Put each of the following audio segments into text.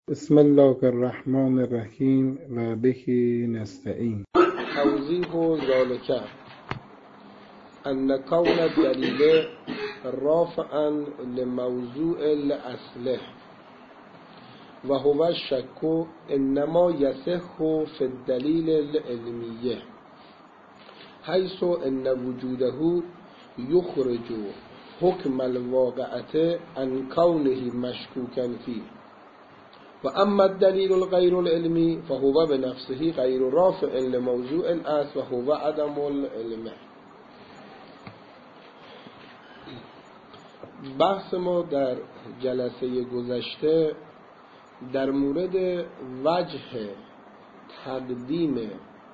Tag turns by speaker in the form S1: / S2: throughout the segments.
S1: بسم الله الرحمن الرحیم و به نستعین.
S2: توضیح ذلك ان کون الدلیل رافعا لموضوع الاصل و هو الشک انما یصح فی الدلیل العلمیه حیث ان وجوده یخرج حکم الواقعه عن کونه مشکوکا فیه و اما الدلیل الغیر العلمی فهو بنفسه غیر رافع لموضوع الاصل و هو عدم العلم. بحث ما در جلسه گذشته در مورد وجه تقدیم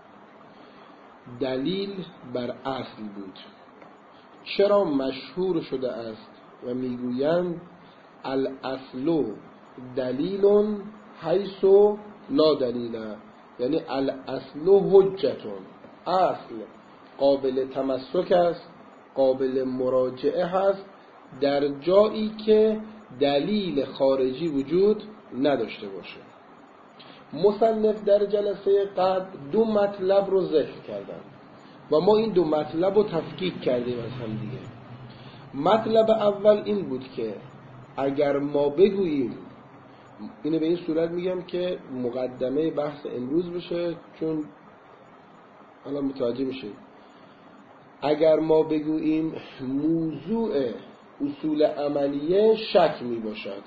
S2: دلیل بر اصل بود. چرا مشهور شده است و میگویند الاصل دلیل حیث لا دلیل، یعنی الاصل حجتون، اصل قابل تمسک است، قابل مراجعه هست در جایی که دلیل خارجی وجود نداشته باشه. مصنف در جلسه قبل دو مطلب رو ذکر کردن و ما این دو مطلب رو تفکیک کردیم از هم دیگه. مطلب اول این بود که اگر ما بگوییم، اینو به این صورت میگم که مقدمه بحث امروز بشه چون حالا متوجه میشه، اگر ما بگوییم موضوع اصول عملیه شک میباشد،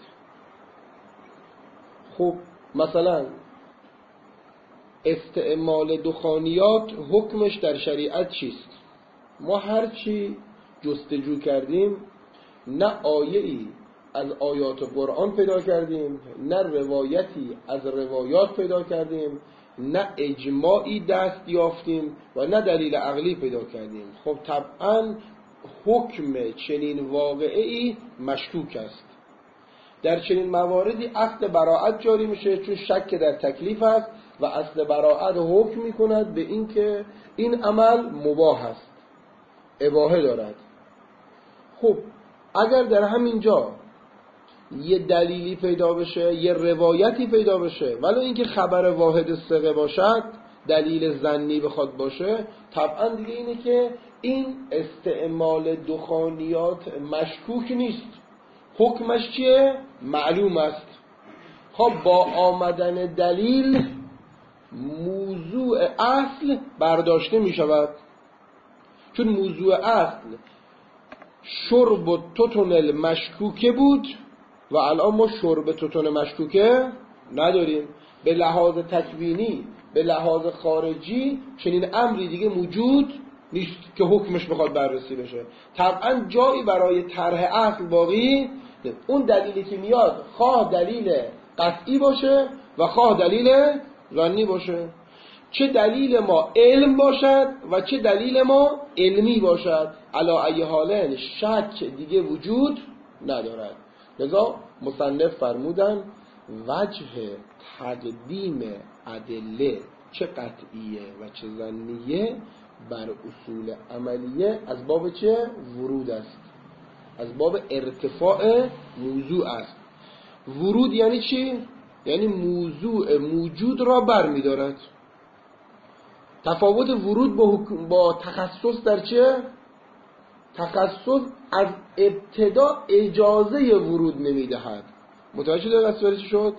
S2: خب مثلا استعمال دخانیات حکمش در شریعت چیست؟ ما هرچی جستجو کردیم نه آیه‌ای از آیات قرآن پیدا کردیم، نه روایتی از روایات پیدا کردیم، نه اجماعی دست یافتیم و نه دلیل عقلی پیدا کردیم. خب طبعا حکم چنین واقعی مشکوک است. در چنین مواردی اصل براءت جاری میشه چون شک در تکلیف است و اصل براءت حکم میکند به این که این عمل مباح است، اباحه دارد. خب اگر در همین جا یه دلیلی پیدا بشه، یه روایتی پیدا بشه، ولی اینکه خبر واحد ثقه باشد، دلیل ظنی بخواد باشه، طبعا دیگه اینه که این استعمال دخانیات مشکوک نیست، حکمش چیه؟ معلوم است. خب با آمدن دلیل موضوع اصل برداشته می شود، چون موضوع اصل شرب و توتون المشکوکه بود و الان ما شرب توتون مشکوکه نداریم. به لحاظ تکوینی، به لحاظ خارجی چنین امری دیگه موجود نیست که حکمش بخواد بررسی بشه. طبعا جایی برای طرح اصل باقی، اون دلیلی که میاد خواه دلیل قطعی باشه و خواه دلیل ظنی باشه، چه دلیل ما علم باشد و چه دلیل ما علمی باشد، علی ای حالن شک دیگه وجود ندارد. لذا مصنف فرمودن وجه تقدیم ادله چه قطعیه و چه ظنیه بر اصول عملیه از باب چه؟ ورود است، از باب ارتفاع موضوع است. ورود یعنی چی؟ یعنی موضوع موجود را بر می دارد. تفاوت ورود با تخصص در چه؟ تخصص از ابتدا اجازه ورود نمی دهد. متوجه شده دستوری چی شد؟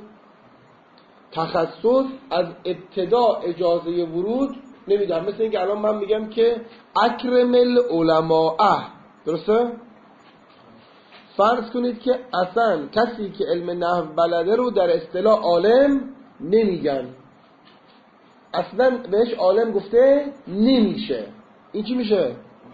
S2: تخصص از ابتدا اجازه ورود نمی دهد. مثل اینکه الان من میگم که اکرم العلماء، درسته؟ فرض کنید که اصلا کسی که علم نحو بلده رو در اصطلاح عالم نمیگن، اصلا بهش عالم گفته نمیشه. این چی میشه؟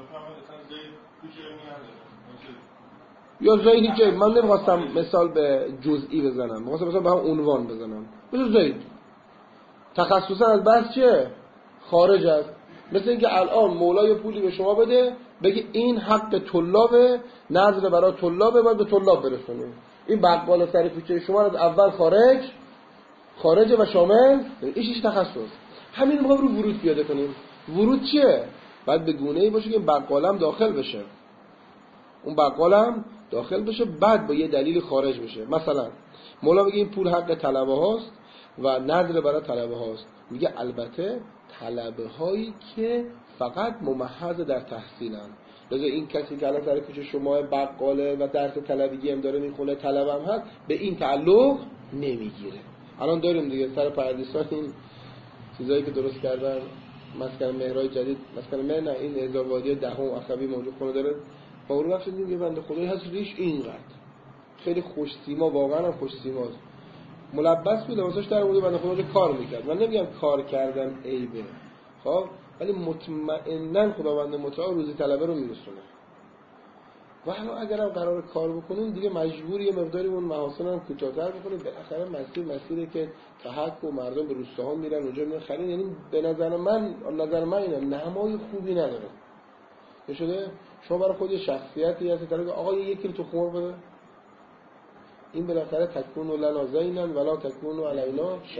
S2: یا زید هیچ جایی. من نمیخواستم مثال به جزئی بزنم، میخواستم مثلا به هم عنوان بزنم. مثل زید تخصصا از بحث چیه؟ خارج است. مثل اینکه الان مولای پولی به شما بده بگه این حق طلابه، نظر برای طلابه، باید به طلاب برسونه. این بقال سر کوچه شما از اول خارجه و شامل ایشش تخصص. همین میخوام رو ورود پیاده کنیم. ورود چیه؟ باید به گونه‌ای باشه که بقالم داخل بشه، اون بقالم داخل بشه، بعد با یه دلیل خارج بشه. مثلا مولا میگه این پول حق طلبه هاست و نذر برای طلبه هاست. میگه البته طلبه هایی که فقط ممحض در تحصیلن. لذا این کسی که الان سر کوچه شما بقاله و درس طلبگی هم داره میخونه، طلب هم هست، به این تعلق نمیگیره. الان داریم دیگه سر پردیسان این چیزایی که درست کردن، مسکن مهرای جدید، مسکن مهر نه، این هزاروادی دهم عصبی موجود خونه داره. با اون رفت دیدیم یه بنده خدایی هست ریش اینقدر خیلی خوش سیما، واقعا هم خوش سیماست، ملبس بود لباساش در مورد بنده خدا کار میکرد. من نمیگم کار کردن عیبه، خب، ولی مطمئناً خداوند متعال روزی طلبه رو میرسونه. و حالا اگرم قرار کار بکنیم دیگه مجبور یه مقداری اون محاسن هم کوتاه‌تر بکنیم. بالاخره مسیری که تحق و مردم به روستاها میرن اونجا میرن خرید، یعنی به نظر من اینه نمای خوبی نداره. شده شما برای خود شخصیتی هستی طرف آقا یک کیلو تخم بده، این بالاخره تکون لنا زینا ولا تکون علینا شیء.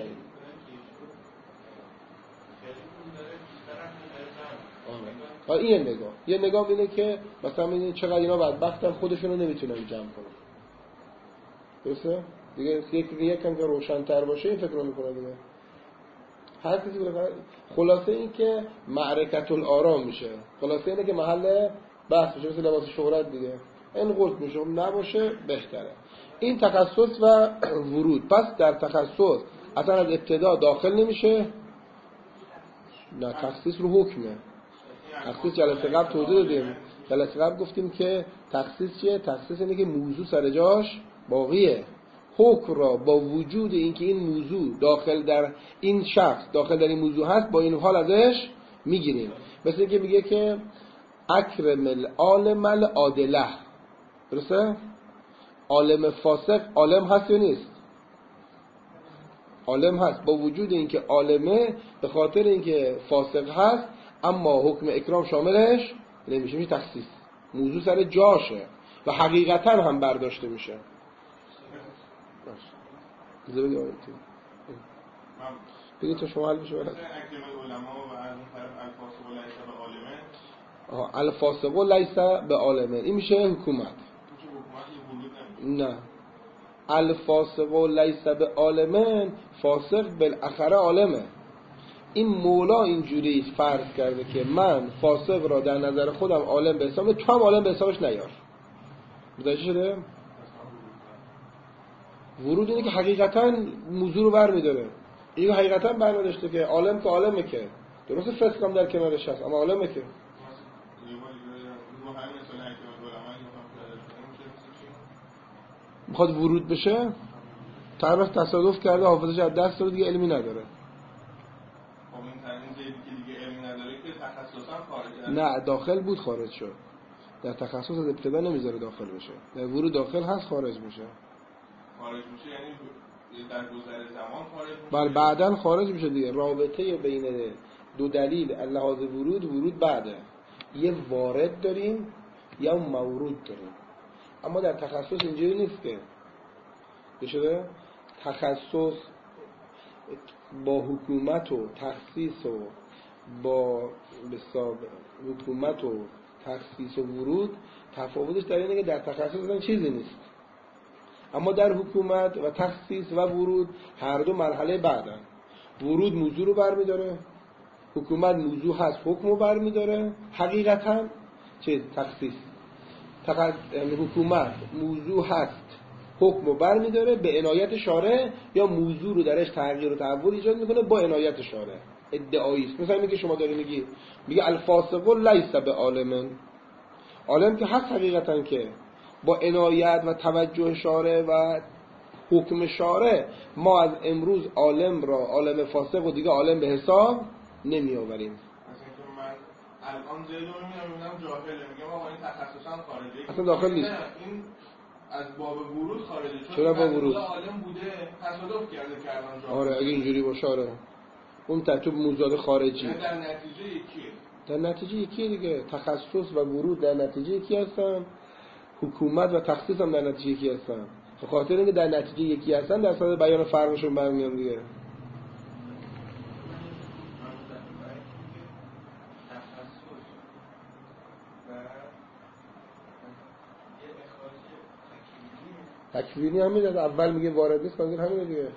S2: این یه نگاه اینه که مثلا این چقدر اینا بدبختن خودشونو نمیتونن جمع کنن. درسته؟ دیگه یکم که روشن‌تر باشه این فکر رو میکنه دیگه. هر کسی بالاخره خلاصه این که معرکت الآرا میشه. خلاصه اینه که محل بحث میشه، مثل لباس شهرت دیگه. این قلت میشه نباشه بهتره. این تخصص و ورود. پس در تخصص اصلا از ابتدا داخل نمیشه. نه، تخصیص رو حکمه. تخصیص جلسه قبل توضیح دادیم. جلسه قبل گفتیم که تخصیص چیه؟ تخصیص اینه که موضوع سر جاش باقیه. حکم را با وجود اینکه این موضوع داخل در این شخص داخل در این موضوع هست با این حال ازش میگیریم. مثل اینکه میگه که اکرم العالم العادله. درسته؟ عالم فاسق عالم هست یا نیست؟ عالم هست، با وجود اینکه عالمه به خاطر اینکه فاسق هست اما حکم اکرام شاملش نمیشه. میشه تخصیص، موضوع سر جاشه و حقیقتا هم برداشته میشه. بگید تو شما حل بشه برد الفاسق لیس به عالمه. این میشه حکومت. نه، الفاسق لیس به عالمه، فاسق بالاخره عالمه. این مولا اینجوری فرض کرده که من فاسق را در نظر خودم عالم به حساب، تو هم عالم به حسابش نیار. متوجه شده؟ ورود اینه که حقیقتا موضوع رو برمی‌داره. این حقیقتا برمی‌داشته که عالم که عالمه، که درسته فسق هم در کنارش هست اما عالمه که میخواد ورود بشه. طرف تصادف کرده حافظش از دست داره دیگه علمی نداره. نه، داخل بود خارج شد. در تخصص از ابتدا نمیذاره داخل بشه. در ورود داخل هست خارج میشه.
S3: خارج میشه یعنی در گذر زمان خارج میشه.
S2: بعداً خارج میشه دیگه. رابطه بین دو دلیل لحاظ ورود بعده. یه وارد داریم یا مورود داریم. اما در تخصص اینجوری نیست که بشه تخصص با حکومت و تخصیص و با حکومت و تخصیص و ورود تفاوتش در اینه که در تخصص اصلا چیزی نیست، اما در حکومت و تخصیص و ورود هر دو مرحله بعدن. ورود موضوع رو برمیداره، حکومت موضوع هست حکم رو برمیداره. حقیقتا چیز تخصیص حکومت موضوع هست حکم رو برمیداره به عنایت شارع، یا موضوع رو درش تغییر و تحول ایجاد میکنه با عنایت شارع. ادعایی است. مثلا اینکه که شما داری میگه الفاسق لیس به عالم. عالم که هست حقیقتا، که با عنایت و توجه شارع و حکم شارع ما از امروز عالم را عالم فاسق و دیگه عالم به حساب نمی آوریم.
S3: مثلا من الان زیدو میبینم جاهله، میگم آقا این تخصصا خارجی
S2: اصلا داخل نیست.
S3: این از باب ورود خارجه.
S2: چرا با ورود؟
S3: عالم بوده تصادف کرده کردن جاهله.
S2: آره اگه اینجوری باشه آره. اون ترتیب موضوعات خارجی.
S3: در نتیجه یکیه.
S2: در نتیجه یکیه دیگه. تخصص و ورود در نتیجه یکی هستن. حکومت و تخصیص هم در نتیجه یکی هستن. به خاطر اینکه در نتیجه یکی هستن در صورت بیان فرقشون برمیان دیگه. تکوینی هم میاد اول میگه وارد نیست، بعد همین دیگه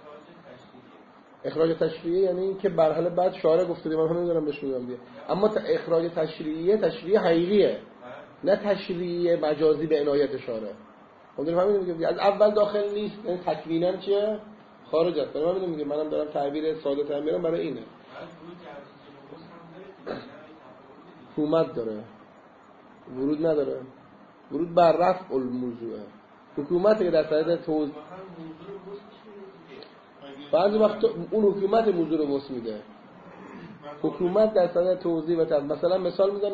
S2: اخراج تشریعی یعنی این که بر حال بعد شارع گفته من همین دارم بهش میگم دیگه. اما اخراج تشریعی تشریعی حقیقیه، نه تشریعی مجازی به عنایت شارع. خب دارم همین میگم از اول داخل نیست، یعنی تکوینا چیه؟ خارج است. من همین میگم، منم دارم تعبیر ساده تر میارم برای اینه. حکومت داره، ورود نداره. ورود بر رفع الموضوعه. حکومت که در صدد توضیح بعضی وقت اون حکومت موضوع رو وسع میده. حکومت در صدد توضیح و مثلا مثال میزنه،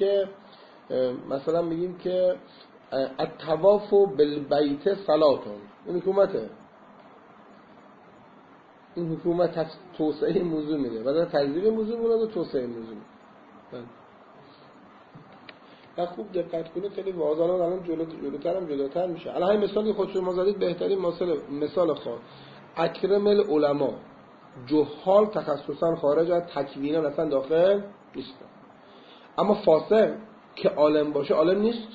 S2: میگیم که الطواف بالبیت صلاتون. این حکومته. این حکومت توسعه موضوع میده. بعد تجزیه موضوع میده و توسعه موضوع. و خوب دقت کنید خیلی واضحه. الان جلوتر میشه. الان همین مثالی خودتون ما زدید بهترین مثال خواهد. اکرم العلماء، جهال تخصصا خارج از تکوینا اصلا داخل نیستن. اما فاسق که عالم باشه عالم نیست.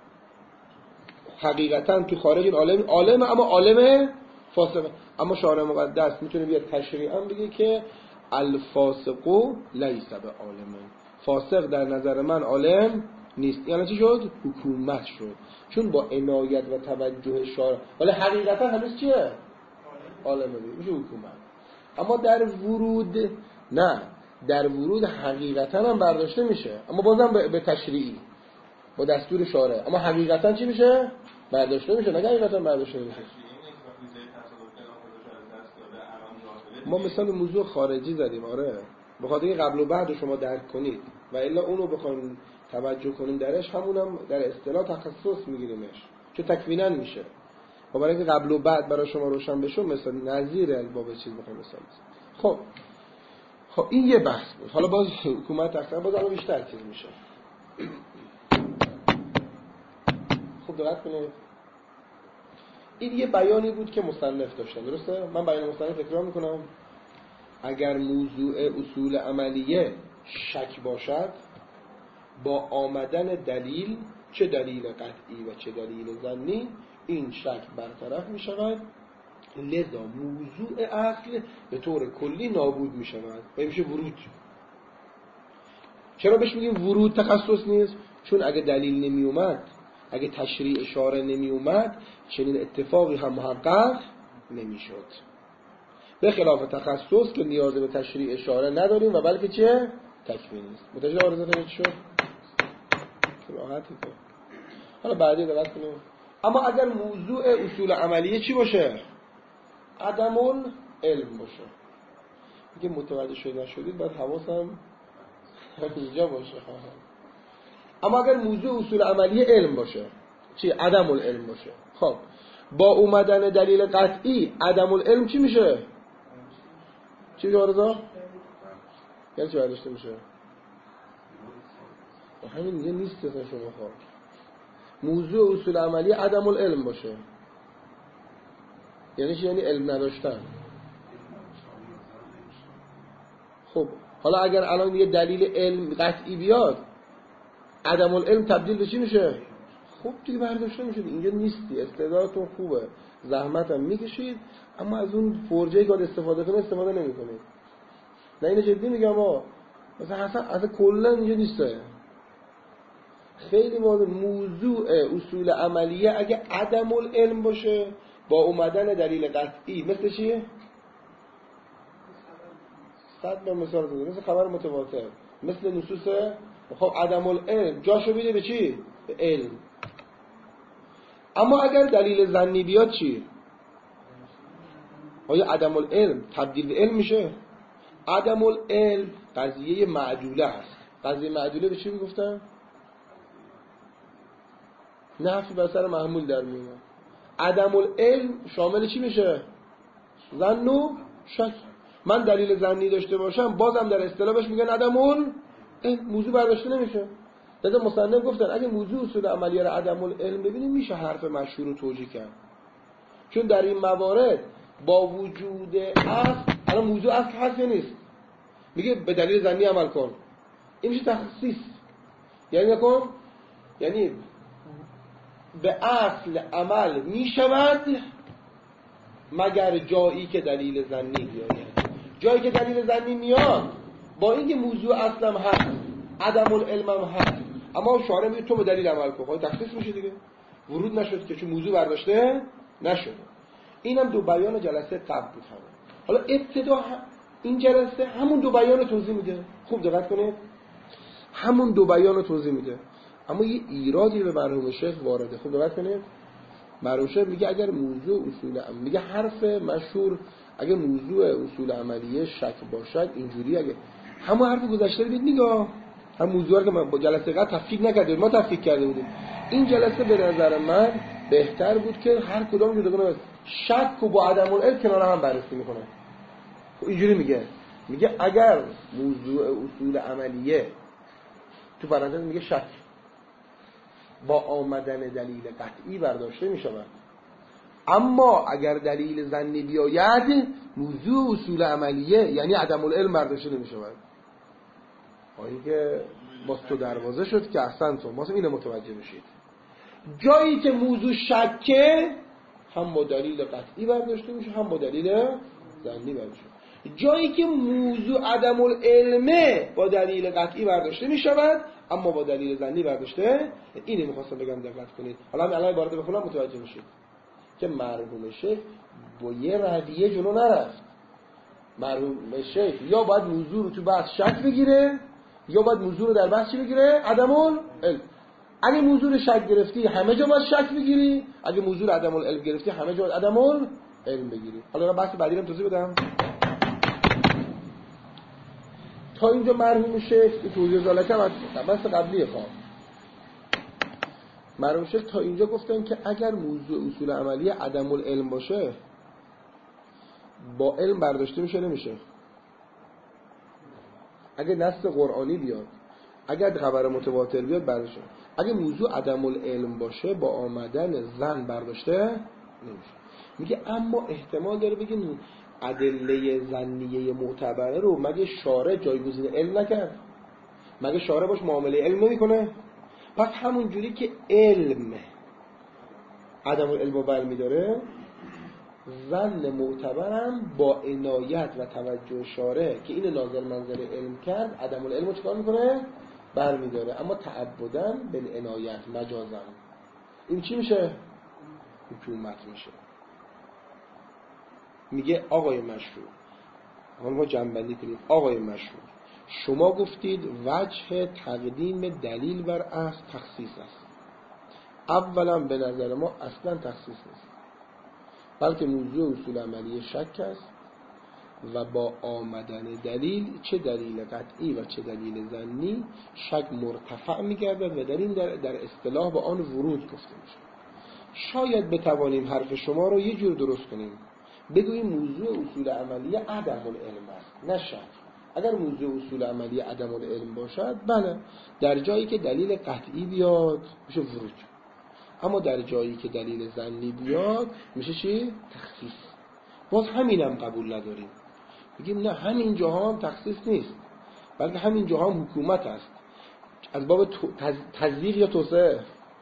S2: حقیقتا تو خارج این عالم اما عالم فاسق. اما شارع مقدس میتونه بیاد تشریعا بگه که الفاسق لیس بعالم. فاسق در نظر من عالم نیست. یعنی چی شد؟ حکومت شد. چون با عنایت و توجه شارع، ولی حقیقتا هنوز چیه؟ عالم میشه حکومت. اما در ورود نه، در ورود حقیقتا هم برداشته میشه، اما بازم به تشریعی با دستور شارع. اما حقیقتا چی میشه؟ برداشته میشه، نه حقیقتا برداشته میشه. ما مثلا موضوع خارجی زدیم، آره، بخاطر اینکه قبل و بعد شما درک کنید و الا اونو بخوایم توجه کنیم درش، همونم در اصطلاح تخصص میگیریمش، چون تکوینا میشه. و برای اینکه قبل و بعد برای شما روشن بشه، مثلا نظیر الباب چیز بخوایم مثلا. خب این یه بحث بود. حالا باز حکومت اصلا باز الان بیشتر چیز میشه. خب دقت کنید. این یه بیانی بود که مصنف داشتن، درسته؟ من بیان مصنف تکرار میکنم. اگر موضوع اصول عملیه شک باشد، با آمدن دلیل، چه دلیل قطعی و چه دلیل ظنی، این شک برطرف می شود. لذا موضوع اصل به طور کلی نابود می شود و میشه ورود. چرا بهش میگیم ورود تخصص نیست؟ چون اگه دلیل نمی اومد، اگه تشریع اشاره نمی اومد، چنین اتفاقی هم محقق نمی شد. به خلاف تخصص که نیاز به تشریع اشاره نداریم و بلکه چه؟ تکوین است. متوجه آرزتون چی شد؟ راحتی تو. حالا بعدی دقت کنیم. اما اگر موضوع اصول عملیه چی باشه؟ عدم علم باشه. میگه متوجه شدید باید حواسم اینجا باشه. اما اگر موضوع اصول عملیه علم باشه، چی؟ عدم العلم باشه. خب با اومدن دلیل قطعی عدم العلم چی میشه؟ چی میشه آرزا؟ یعنی چی برداشته میشه؟ همین اینجا نیست اصلا شما. خب موضوع اصول عملی عدم العلم باشه یعنی چی؟ یعنی علم نداشتن. خب حالا اگر الان یه دلیل علم قطعی بیاد، عدم العلم تبدیل به چی میشه؟ خب دیگه برداشته میشه. اینجا نیستی، استعدادتون خوبه، زحمتم میکشید، اما از اون فرجه‌ای که استفاده کنید استفاده نمیکنید. نه اینو جدی میگم. مثلا اصلا کلا اینجا نیسته. خیلی واضح موضوع اصول عملیه اگه عدم العلم باشه، با اومدن دلیل قطعی، مثل چیه؟ 100 به مثال زده، مثل خبر متواتر، مثل نصوص. خب عدم العلم جاشو میده به چی؟ به علم. اما اگر دلیل ظنی بیاد چی؟ آیا عدم العلم تبدیل به علم میشه؟ عدم العلم قضیه معدوله است. قضیه معدوله به چی میگفتن؟ نفی بر سر محمول در میاد. عدم العلم شامل چی میشه؟ ظن و شک. من دلیل ظنی داشته باشم، بازم در اصطلاحش میگن عدم العلم، موضوع برداشته نمیشه. لذا مصنف گفتن اگه موضوع اصول عملیه را عدم العلم ببینیم، میشه حرف مشهور رو توجیه کرد. چون در این موارد با وجود اصل، الان موضوع اصل هست یا نیست؟ میگه به دلیل ظنی عمل کن. این میشه تخصیص. یعنی نکن، یعنی به اصل عمل می شود مگر جایی که دلیل ظنی بیاید. جایی که دلیل ظنی میاد با اینکه موضوع اصلا هست، عدم العلم هم هست، اما شارع میگه تو به دلیل عمل کن، خواهی تخصیص میشه دیگه، ورود نشد که چون موضوع برداشته نشد. اینم دو بیان جلسه قبل بود. حالا ابتدا این جلسه همون دو بیان رو توضیح میده. خوب دقت کنید، همون دو بیان رو توضیح میده، اما یه ایرادی به مرحوم شیخ وارده. خوب دقت کنید، مرحوم شیخ میگه اگر موضوع اصول میگه حرف مشهور اگر موضوع اصول عملیه شک باشد اینجوری، اگه همون حرف گذشته رو میگه، هم موضوع که ما با جلسه قبل تفکیک نکردیم، ما تفکیک کرده بودیم. این جلسه به نظر من بهتر بود که هر کدوم جدا شک و با عدم العلم کنار هم بررسی میکنه. اینجوری میگه اگر موضوع اصول عملیه تو پرانتز میگه شک با آمدن دلیل قطعی برداشته میشود، اما اگر دلیل ظنی بیاید موضوع اصول عملیه یعنی عدم العلم برداشته نمیشود. این که باز تو دروازه شد که احسن تو واسه اینو متوجه بشید. جایی که موضوع شکه هم با دلیل قطعی برداشته میشه هم با دلیل ظنی برداشته. جایی که موضوع عدم العلمه با دلیل قطعی برداشته میشود اما با دلیل ظنی برداشته. اینو میخواستم بگم دقت کنید. حالا من الان عبارت بخونم متوجه میشید که مرحوم شیخ با یه رویه جلو نرفت. مرحوم شیخ یا باید موضوع رو تو بحث شک بگیره یا باید موضوع رو در بحث چی بگیره؟ عدم العلم. اگه موضوع رو شک گرفتی همه جا باید شک بگیری، اگه موضوع رو عدم العلم گرفتی همه جا باید عدم العلم بگیری. حالا بحث بعدی رو توضیح بدم. تا اینجا مرحوم شیخ توضیح زالکم از بحث قبلی خواه مرحوم شیخ تا اینجا گفتن که اگر موضوع اصول عملی عدم العلم باشه با علم برداشته میشه نمیشه. اگه نص قرآنی بیاد، اگر خبر متواتر بیاد برداشته. اگه موضوع عدم العلم باشه با آمدن ظن برداشته نمیشه. میگه اما احتمال داره بگیم ادله ظنیه معتبره رو مگه شارع جایگزین علم نکرد؟ مگه شارع باش معامله علم نمیکنه؟ پس همون جوری که علم عدم العلم رو برمیداره، ظن معتبرم با عنایت و توجه شارع که این ناظر منظر علم کرد عدم العلم رو چکار میکنه؟ برمیداره، اما تعبدن بالعنایت مجازن. این چی میشه؟ حکومت میشه. میگه آقای مشهور، ما جنبندی کنیم. آقای مشهور، شما گفتید وجه تقدیم دلیل بر اصل تخصیص است. اولا به نظر ما اصلا تخصیص نیست، بلکه موضوع اصول عملی شک است و با آمدن دلیل، چه دلیل قطعی و چه دلیل ظنی، شک مرتفع میگردد و در اصطلاح با آن ورود گفته میشه. شاید بتوانیم حرف شما رو یه جور درست کنیم، بگوییم موضوع اصول عملی عدم العلم است نه شک. اگر موضوع اصول عملی عدم العلم باشد بله، در جایی که دلیل قطعی بیاد میشه ورود، اما در جایی که دلیل ظنی بیاد میشه چی؟ تخصیص. باز همینم قبول نداریم، بگیم نه همین جاها هم تخصیص نیست، بلکه همین جاها هم حکومت است. از باب تضییق یا توسعه؟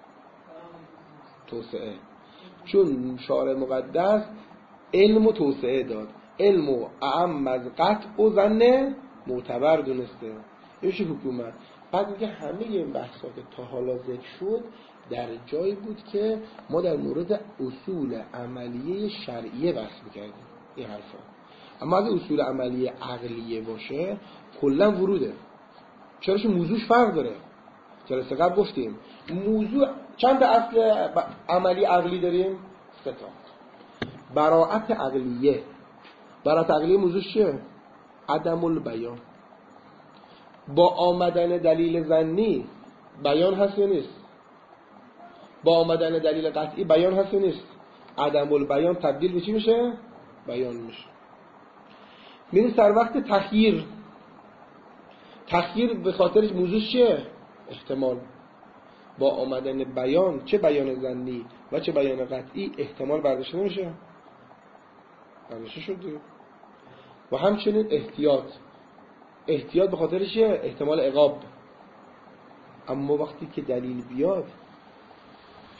S2: توسعه. چون شارع مقدس علم و توسعه داد، علم و اعم از قطع و ظن معتبر دونسته، یه حکومت. بعد میگه همه این بحثا که تا حالا ذکر شد در جایی بود که ما در مورد اصول عملیه شرعیه بحث میکردیم این حرفا. اما اگه اصول عملیه عقلیه باشه کلا وروده. چرا؟ چون موضوعش فرق داره. جلسه قبل گفتیم موضوع چند اصل عملی عقلی داریم؟ 3 تا. براءت عقلیه. براءت عقلیه موضوعش چیه؟ عدم البیان. با آمدن دلیل ظنی بیان هست یا نیست؟ با آمدن دلیل قطعی بیان هست یا نیست؟ عدم البیان تبدیل به چی میشه؟ بیان میشه. میریم سر وقت تخییر. تخییر به خاطرش موضوعش چیه؟ احتمال. با آمدن بیان، چه بیان ظنی و چه بیان قطعی، احتمال برداشته نمیشه؟ برداشته شد دیگه. و همچنین احتیاط. احتیاط به خاطر چیه؟ احتمال عقاب. اما وقتی که دلیل بیاد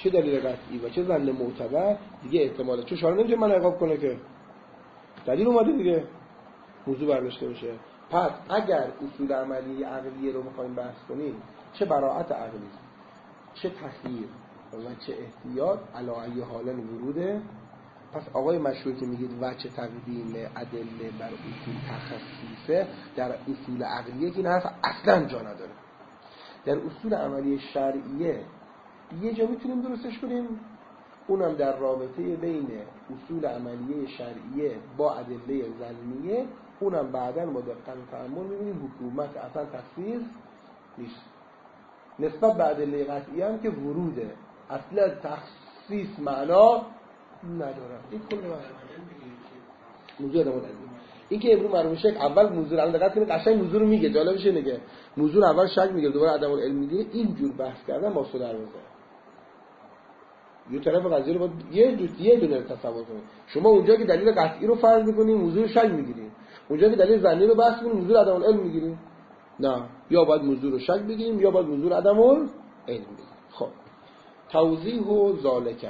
S2: چه دلیل قطعی و چه ظن معتبر دیگه احتماله، چون شارع نمیتونه من عقاب کنه که دلیل اومده دیگه موضوع برداشته بشه. پس اگر اصول عملی عقلیه رو میخوایم بحث کنیم، چه براعت عقلی، چه تخییر و چه احتیاط علی ای حال وروده. پس آقای مشهور که میگید وجه تقدیم ادله بر اصول تخصیصه، در اصول عقلیه که این حرف اصلا جا نداره. در اصول عملی شرعیه یه جا میتونیم درستش کنیم، اونم در رابطه بین اصول عملیه شرعیه با ادله ظنیه، اونم بعداً با دقت و تأمل می‌بینیم حکومت اصلا تخصیص نیست. نسبت به ادله قطعی هم که وروده، اصلا تخصیص معنا نداره. این کل موضوع ادامه داره. این که ابن مرحوم شیخ اول موضوع الان دقت کنید قشنگ موضوع رو میگه، جالبشه نگه موضوع اول شک میگه دوباره عدم العلم میگه، اینجور بحث کردن با اصول دروازه. یه طرف قضیه رو با یه دونه تصور کنید. شما اونجا که دلیل قطعی رو فرض می‌کنید موضوع رو شک می‌گیرید، اونجا که دلیل ظنی رو بحث می‌کنید موضوع عدم العلم می‌گیرید. نه، یا باید موضوع رو شک بگیریم یا باید موضوع عدم العلم بگیریم. خب توضیح و ذالکه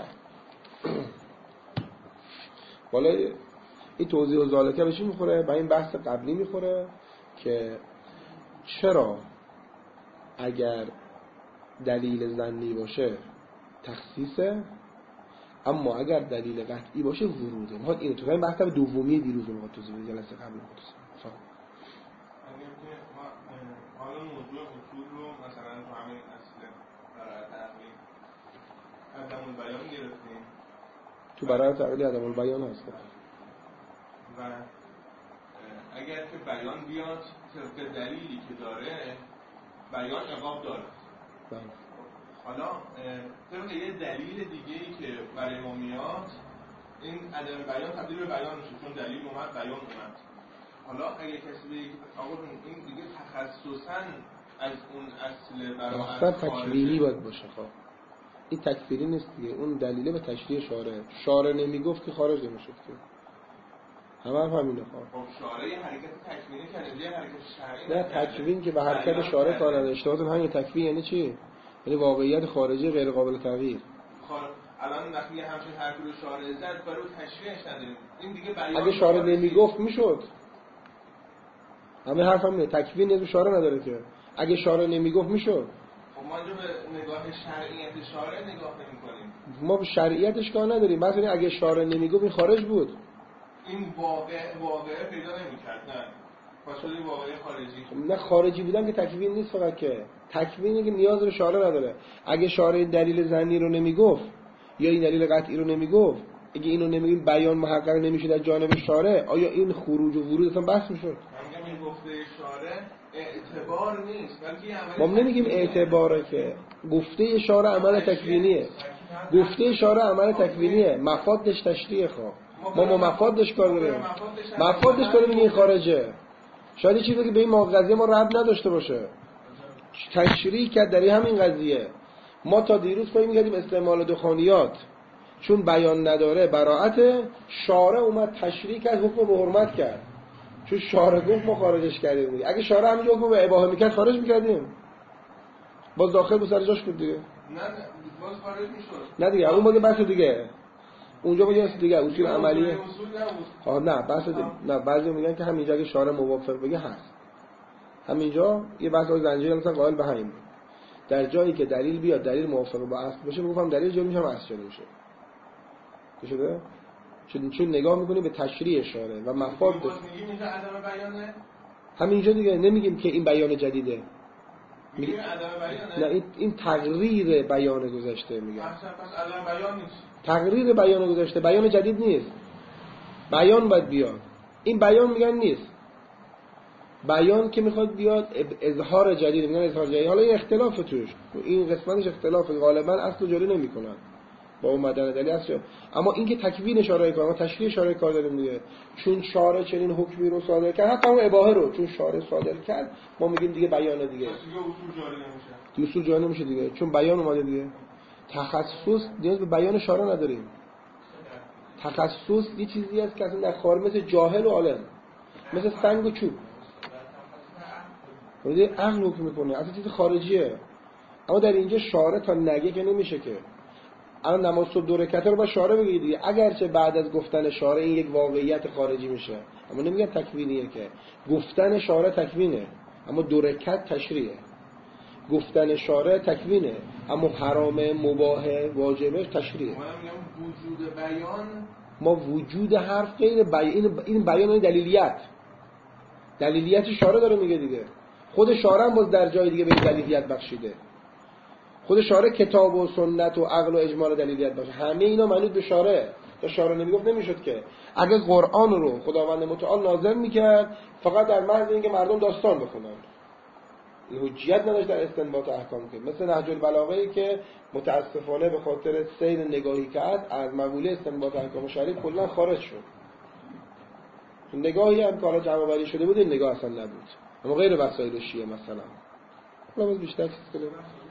S2: والا این توضیح و ذالکه به چی میخوره؟ به این بحث قبلی میخوره که چرا اگر دلیل ظنی باشه تخصیصه، اما اگر دلیل قطعی باشه وروده. ما این تو همین بحث دومی دیروز ما توضیح بدیم جلسه قبل خودش.
S3: اگر که ما حالا موضوع اصول رو مثلا تو همین اصل برای تعقیل عدم البیان گرفتیم،
S2: تو برای تعقیل عدم البیان هست
S3: و اگر که بیان بیاد طبق دلیلی که داره بیان عقاب داره. حالا طبق یه دلیل دیگه‌ای که برای ما میاد این عدم بیان تبدیل به بیان میشه، چون دلیل اومد بیان اومد. حالا اگه کسی بگه آقا این دیگه تخصصاً از اون اصل براعت
S2: اصلا تکوینی باید باشه. خب این تکفیری نیست دیگه، اون دلیله به تشریع شارع نمیگفت که خارج نمیشد که همه هم همینه.
S3: خب شارع یه حرکت تکوینی کرده، یه حرکت شرعی
S2: نه تکوین که به حرکت شارع کار نداره. اشتباهت همین تکوین یعنی چی؟ یعنی واقعیت خارجی غیر قابل تغییر.
S3: الان وقتی همچین حرفی رو شارع زد برای تشریعش نداریم، این دیگه بیان.
S2: اگه شارع نمیگفت میشد. همه حرفم اینه، تکوین یعنی شارع نداره که. اگه شارع نمیگفت میشد.
S3: خب ما اینجا به نگاه شرعیت شارع نگاه نمی‌کنیم.
S2: ما به شرعیتش کار نداریم. مثلا اگه شارع نمیگفت این خارج بود.
S3: این واقعه پیدا نمی‌کرد. نه. واسه واقعه خارجی.
S2: نه خارجی بودن که تکوین نیست فقط، که تکوینی که نیاز به شارع نداره. اگه شارع دلیل ظنی رو نمیگفت یا این دلیل قطعی رو نمیگفت، اگه اینو نمیگیم بیان محقق نمیشه در جانب شارع، آیا این خروج و ورود اصلا بحث میشد؟
S3: من میگم گفته شارع اعتبار نیست، بلکه عمل.
S2: ما نمیگیم اعتباره، که گفته شارع عمل تکوینیه. گفته شارع عمل تکوینیه، مفادش تشریعه. خواه ما مفادش کار داریم، مفادش کار داریم این خارجه. شاید چیزی که به این قضیه ما ربط نداشته باشه، تشریح کرد در همین قضیه. ما تا دیروز پایی میگردیم استعمال دخانیات چون بیان نداره براعت، شارع اومد تشریح کرد، حکم به حرمت کرد، چون شارع گفت ما خارجش کردیم. اگه شارع همینجا حکم به اباحه میکرد خارج میکردیم، باز داخل به سر جاش بود دیگه.
S3: نه باز خارج میشد.
S2: نه دیگه اون باید بحث دیگه، اونجا باید بحث دیگه اصول عملیه. ها نه بحث نه، بعضی میگن که همینجا اگه شارع موافق بگه هست، همینجا یه بحث زنجیره مثلا قائل به همین. در جایی که دلیل بیاد دلیل موافق با اصل باشه، میگم دلیل جایی میشه اصل شده میشه. شده؟ چون نگاه میکنی به تشریع شارع و مفاد.
S3: میگیم اینجا عدم بیانه.
S2: همینجا دیگه نمیگیم که این بیان جدیده.
S3: میگیم عدم بیانه.
S2: نه این تغییر بیان گذشته میگم.
S3: پس عدم بیان نیست.
S2: تغییر بیان گذشته، بیان جدید نیست. بیان باید بیاد. این بیان میگن نیست. بیان که میخواد بیاد اظهار جدید، میگن اظهار جدید. حالا این اختلاف توش، این قسمتش اختلاف، غالبا اصل جاری نمیکنن با اومدن دلیل اصل. اما این که تکوین اشاره کار، ما تشریح اشاره کار داریم دیگه. چون شارع چنین حکمی رو صادر کرد، حتی اون اباحه رو چون شارع صادر کرد، ما میگیم دیگه بیان دیگه.
S3: اصول جاری نمیشه.
S2: اصول جاری نمیشه دیگه، چون بیان اومده دیگه. تخصص نیاز به بیان شارع نداریم. تخصص یه چیزی است که اصلا در خارج مثل جاهل و عالم، مثل سنگ و چوب. ولی عقل حکم میکنه، اصلا چیز خارجیه. اما در اینجا شارع تا نگه که نمیشه که. الان نماز صبح 2 رکعت رو با شارع بگید دیگه، اگرچه بعد از گفتن شارع این یک واقعیت خارجی میشه، اما نمیگن تکوینیه، که گفتن شارع تکوینه اما 2 رکعت تشریعه. گفتن شارع تکوینه اما حرام، مباح، واجبه تشریعه.
S3: من میگم وجود بیان،
S2: ما وجود حرف غیر این بیان این دلیلیت شارع داره میگه دیگه. خود شارع هم باز در جای دیگه به دلیلیت بخشیده. خود شارع کتاب و سنت و عقل و اجماع رو دلیلیت بخشه. همه اینا منوط به شارع. تا شارع نمیگفت نمیشد که. اگه قرآن رو خداوند متعال نازل میکرد فقط در محض اینکه مردم داستان بخونن، این حجیت نداشت در استنباط احکام که، مثل نهج البلاغه‌ای که متاسفانه به خاطر سیر نگاهی کرد از مقوله استنباط احکام شرعی کلا خارج شد. نگاهی هم که حالا جمع‌آوری شده بود، این نگاه اصلا نبود، اما غیر وسایل شیعه مثلا. حالا باز بیشتر چیز کنه.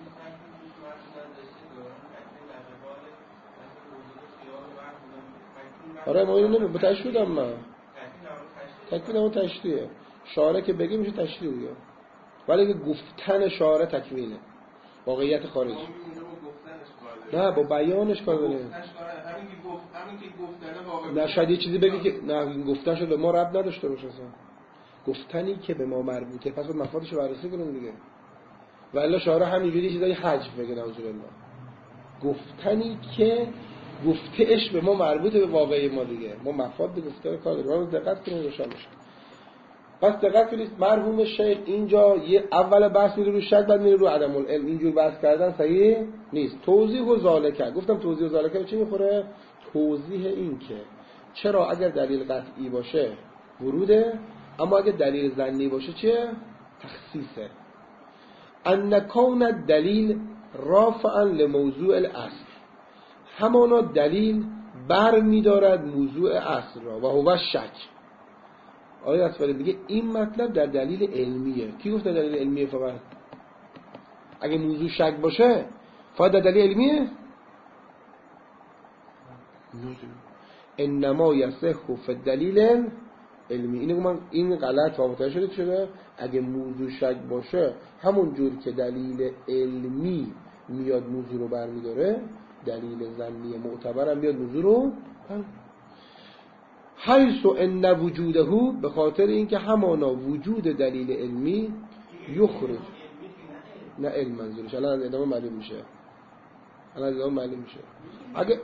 S2: آره ما اینو به تشریح دادم، من تکوین اون تشریحه. شارع که بگی میشه تشریح دیگه، ولی که گفتن شارع تکوینه، واقعیت خارجی. نه با بیانش کار داره.
S3: همین که گفتنه واقعا.
S2: نه شاید یه چیزی بگی که نه این گفتن شده به ما ربط نداشته باشه اصلا. گفتنی که به ما مربوطه پس باید مفادش رو بررسی کنیم دیگه. والا شارع همینجوری چیزای حجم بگه نعوذ بالله. گفتنی که گفتهش به ما مربوطه به واقعی ما دیگه. ما مفاد بگفتار کار داریم. ما دقت کنیم روشن بشه. پس دقت کنید مرحوم شیخ اینجا یه اول بحث میره رو شک، بعد میره رو عدم العلم. اینجور بحث کردن صحیح نیست. توضیح و ذالکه، گفتم توضیح و ذالکه به چی میخوره؟ توضیح این که چرا اگر دلیل قطعی باشه وروده، اما اگر دلیل ظنی باشه چیه؟ تخصیصه. ان کون الدلیل رافعا لموضوع الاصل، همانا دلیل بر میدارد موضوع اصل را و هو شک. آقای اصفهانی میگه این مطلب در دلیل علمیه. کی گفت در دلیل علمیه؟ فقط اگه موضوع شک باشه فقط در دلیل علمیه؟ انما یصح فی دلیل علمی. اینو من این غلط واقعا شده. اگه موضوع شک باشه همون جور که دلیل علمی میاد موضوع رو برمیداره، دلیل ظنی معتبر هم میاد موضوع رو حیث ان وجوده، به خاطر اینکه همانا وجود دلیل علمی یخرج، نه علم منظورش، الان ادامه معلوم میشه. اگه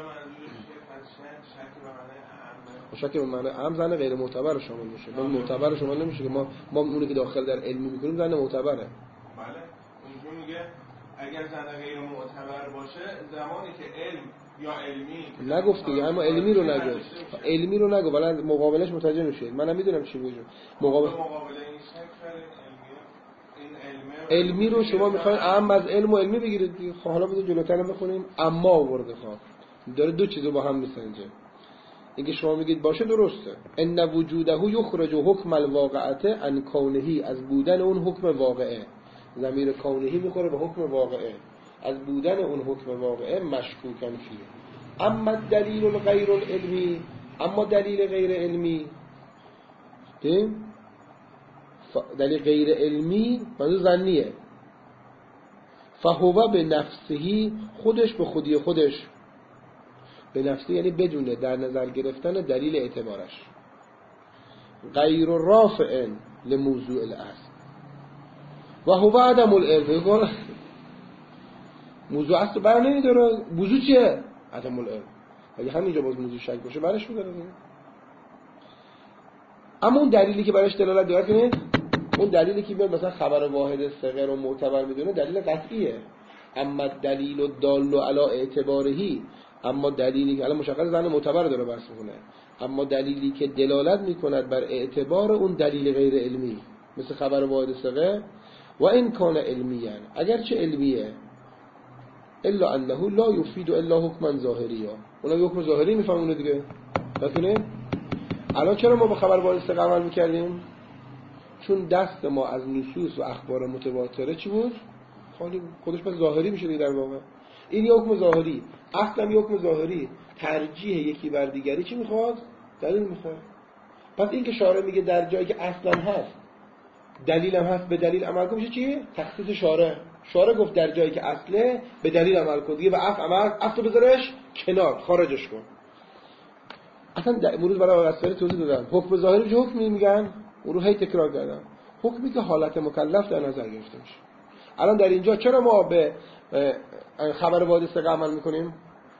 S2: شک به معنی عام زن غیر معتبر شامل میشه. اون معتبر شامل نمیشه که ما اونی که داخل در علمی میکنیم زن معتبره.
S3: بله اونجا میگه اگر زن غیر معتبر باشه زمانی که علم یا علمی
S2: نگفت دیگه، اما علمی رو نگفت. علمی رو نگفت، ولی مقابلش متوجه میشه. منم میدونم چی میگه. مقابله این علمی رو شما میخواین اهم از علم و علمی بگیرید دیگه. حالا بذار جلوتر بخونیم. اما آورده خواه داره دو چیزو با هم میسنجه. اینکه شما میگید باشه درسته. ان وجوده یخرج حکم الواقعه عن کونه، از بودن اون حکم واقعه. ضمیر کونهی میخوره به حکم واقعه، از بودن اون حکم واقعه مشکوکن فیه. اما دلیل غیر العلمی، اما دلیل غیر علمی، دلیل غیر علمی منظور ظنیه. فهو به نفسهی، خودش به خودی خودش، به نفسه یعنی بدون در نظر گرفتن دلیل اعتبارش، غیر رافع لموضوع الاصل و هو عدم العلم. موضوع اصل بر نمیداره. موضوع چیه؟ عدم العلم. اگه همینجا باز موضوع شک باشه برش میداره. اما اون دلیلی که برش دلالت داره کنید، اون دلیلی که میاد مثلا خبر واحد ثقه رو معتبر میدونه دلیل قطعیه. اما دلیل الدال علی اعتبارهی، اما دلیلی که الان مشخص زن معتبر داره بحث میکنه، اما دلیلی که دلالت میکند بر اعتبار اون دلیل غیر علمی مثل خبر واحد ثقه و این کان علمیه، اگرچه علمیه، الا انه لا یفید الا حکما ظاهریا، اونا حکم ظاهری میفهمونه دیگه. ببینید الان چرا ما با خبر واحد ثقه عمل میکردیم؟ چون دست ما از نصوص و اخبار متواتره چی بود؟ خالی خودش پس ظاهری میشه در واقع. این یه حکم ظاهری، اصلا یه حکم ظاهری، ترجیح یکی بر دیگری چی میخواد؟ دلیل میخواد. پس این که شارع میگه در جایی که اصلا هست دلیل هم هست به دلیل عمل کنه میشه چی؟ تخصیص شارع. شارع گفت در جایی که اصله به دلیل عمل کن، دیگه به اصل بذارش کنار، خارجش کن. اصلا امروز برای آقای اصفهانی توضیح دادم حکم ظاهری چه حکمی میگن، اون رو هی تکرار کردم، حکمی که حالت مکلف در نظر گرفته میشه. الان در اینجا چرا ما به خبر واحد عمل میکنیم؟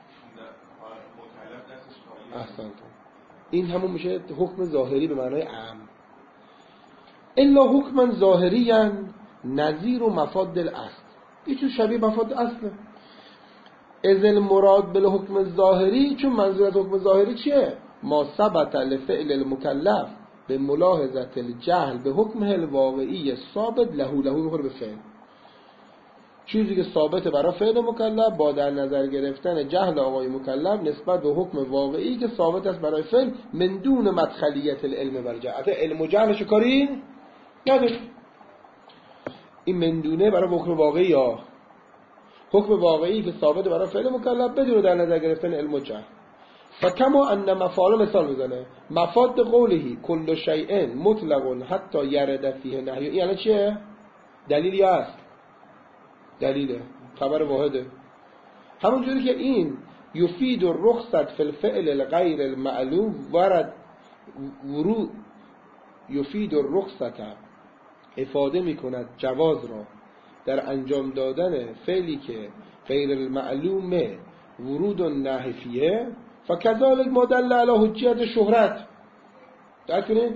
S2: احسنتون. این همون میشه حکم ظاهری به معنای عام. الا حکما ظاهریا نظیر و مفاد الاصل، این چون شبیه مفاد اصله. از المراد بالحکم الظاهری، چون منظور از حکم ظاهری چیه؟ ما ثبت لفعل المکلف به ملاحظه الجهل به حکم الواقعی ثابت له میخوره به فعل، چیزی که ثابت برای فعل مکلف با در نظر گرفتن جهل آقای مکلف نسبت به حکم واقعی که ثابت است برای فعل من دون مدخلیت العلم بر جهل. علم و جهلش کاری نداره. این مندونه برای حکم واقعی یا حکم واقعی که ثابت برای فعل مکلف بدون در نظر گرفتن علم و جهل. فکما ان مفعول مثال میزنه مفاد قولهی کل شیء مطلق حتی یرد فیه نهی. این یعنی چیه؟ دلیلی هست، دلیله، خبر واحده. همون جوری که این یفید الرخصت فی الفعل الغیر المعلوم ورد ورود یفید الرخصت افاده میکند جواز را در انجام دادن فعلی که غیر المعلومه ورود النهی فیه، فکذالک ما دل علی حجیت شهرت. درک کنید؟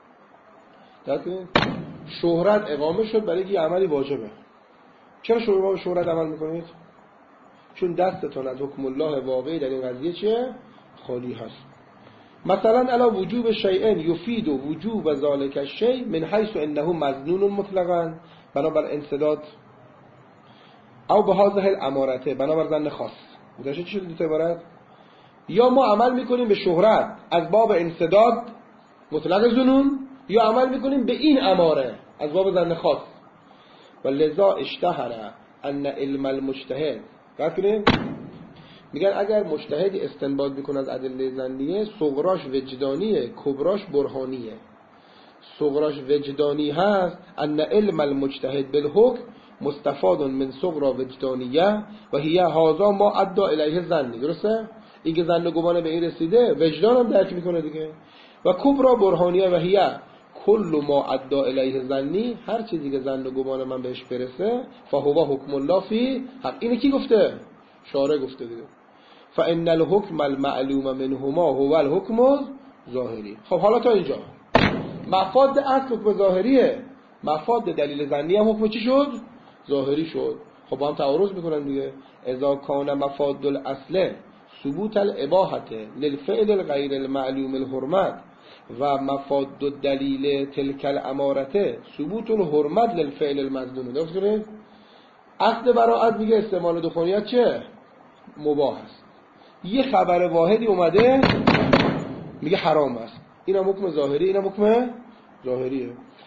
S2: شهرت اقامه شد برای که عملی واجبه. چرا شما شهرت عمل میکنید؟ چون دستتون از حکم الله واقعی در این قضیه چیه؟ خالی هست. مثلا علی وجوب شیئن یفید وجوب ذالک الشیء من حیث انه مظنون مطلقا بنابر انسداد او به هذه الامارته بنابر ظن خاص. متوجه چی شد دو تا عبارت؟ یا ما عمل میکنیم به شهرت از باب انسداد مطلق ظنون، یا عمل میکنیم به این اماره از باب ظن خاص. و لذا اشتهر ان علم المجتهد، گفتیم میگن اگر مجتهدی استنباط میکنه از ادله ظنیه صغراش وجدانیه کبراش برهانیه. صغراش وجدانی هست ان علم المجتهد بالحکم مستفاد من صغرا وجدانیه و هی هذا ما ادعا الیه ظنی. درسته؟ این که ظن و گمان به این رسیده وجدان هم درک میکنه دیگه. و کبرا برهانیه و هی کل ما ادعا الیه ظنی، هر چیزی که ظن و گمان من بهش برسه فهو حکم الله فی حق. اینو کی گفته؟ شارع گفته دیگه. فان الحکم المعلوم منهما هو الحکم ظاهری. خب حالا تا اینجا مفاد اصل حکم ظاهریه، مفاد دلیل ظنی هم حکم چی شد؟ ظاهری شد. خب با هم تعارض میکنن دیگه. اذا کان مفاد الاصل ثبوت الاباحه للفعل الغیر المعلوم الحرمت و مفاد دلیل تلک الامارته ثبوت الحرمت للفعل المظنون. درست کنید؟ عقد براءت میگه استعمال دخانیت چه؟ مباح است. یه خبر واحدی اومده میگه حرام است. اینم حکم ظاهری، اینم حکم ظاهریه.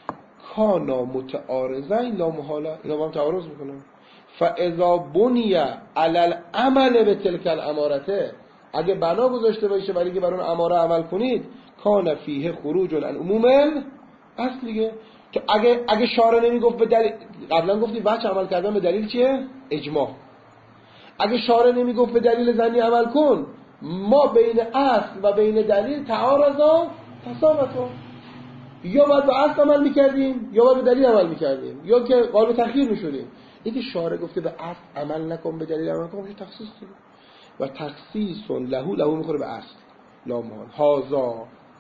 S2: کانا متعارضین لا محاله، اینا با هم تعارض میکنن. فاذا بنی علی العمل به تلک الامارته، اگه بنا گذاشته باشه برای که بر اون اماره عمل کنید، کان فیه خروج عن عموم اصلیه. که اگه شارع نمیگفت به دلیل، قبلا گفتیم بچه عمل کردن به دلیل چیه؟ اجماع. اگه شارع نمیگفت به دلیل ظنی عمل کن، ما بین اصل و بین دلیل تعارضا تساوتا، یا باید به اصل عمل میکردیم یا باید به دلیل عمل میکردیم، یا که قابل تخییر میشدیم. اینکه شارع گفته به اصل عمل نکن به دلیل عمل کن میشه تخصیص دیگه. و تخصیص له میخوره به اصل لا محال. هازا